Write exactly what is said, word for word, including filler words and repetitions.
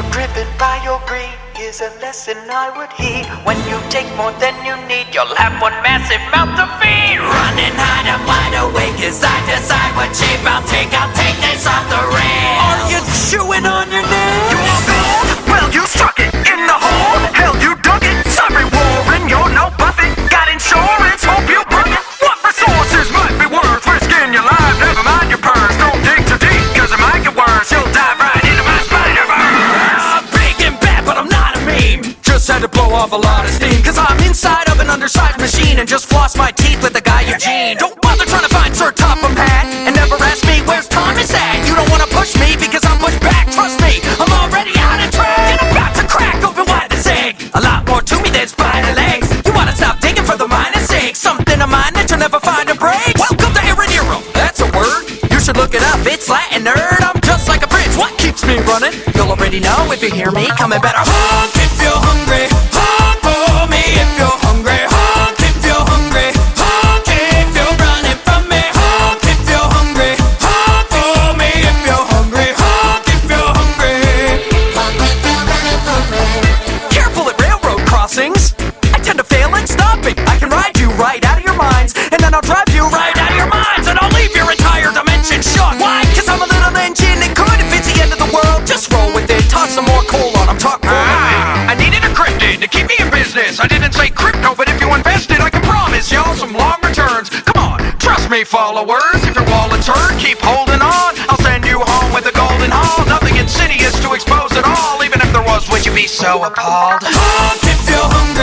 Driven by your greed is a lesson I would heed. When you take more than you need, you'll have one massive mouth to feed. Running hide, I'm wide awake as I decide what shape I'll take. I'll take this off the rails. Are you chewing on your nails? You want gold? Well, you struck it in the hole. Hell, you dug it. Sorry, Warren, you're no Buffett. Got insurance, hope you brought it. What resources might be worth risking your life? Never mind your purse. Don't dig too deep, cause it might get worse. You'll dive right into my Spider-Verse. I'm big and bad, but I'm not a meme. Just had to blow off a lot of steam, cause I'm inside of an undersized machine and just floss my teeth with the guy Eugene. Don't bother trying to find Sir Topham Hatt and never ask me where's Thomas at. You don't wanna push me because I'm pushed back. Trust me, I'm already out of track. And I'm about to crack open wide this egg. A lot more to me than spider legs. You wanna stop digging for the minus six. Something of mine that you'll never find a break. Welcome to Aeronero, that's a word. You should look it up, it's Latin, nerd. I'm just like a bridge, what keeps me running? You'll already know if you hear me coming. Better honk if you're hungry. Honk for me if you're hungry. Honk if you're hungry. Honk if you're running from me. Honk if you're hungry. Honk for me if you're hungry. Honk if you're hungry. Careful at railroad crossings. I tend to fail at stopping. I can ride you right out of your minds, and then I'll drive you right out of your minds, and I'll leave your entire dimension shocked. Why? Cause I'm a little engine that could if it's the end of the world. Just roll with it, toss some more coal on. I'm talking. Ah, I needed a cryptid to keep me in business. I didn't say crypto, but if you invested, I can promise y'all some long returns. Come on, trust me, followers. If your wallet's hurt, keep holding on. I'll send you home with a golden haul. Nothing insidious to expose at all. Even if there was, would you be so appalled? Honk if you're hungry.